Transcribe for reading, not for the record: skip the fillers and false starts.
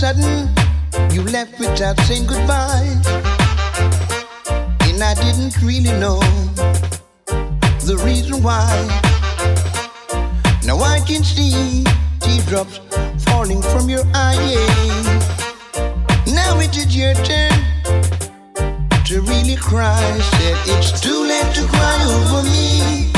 sudden, you left without saying goodbye. And I didn't really know the reason why. Now I can see teardrops falling from your eyes. Now it is your turn to really cry. Said it's too late to cry over me.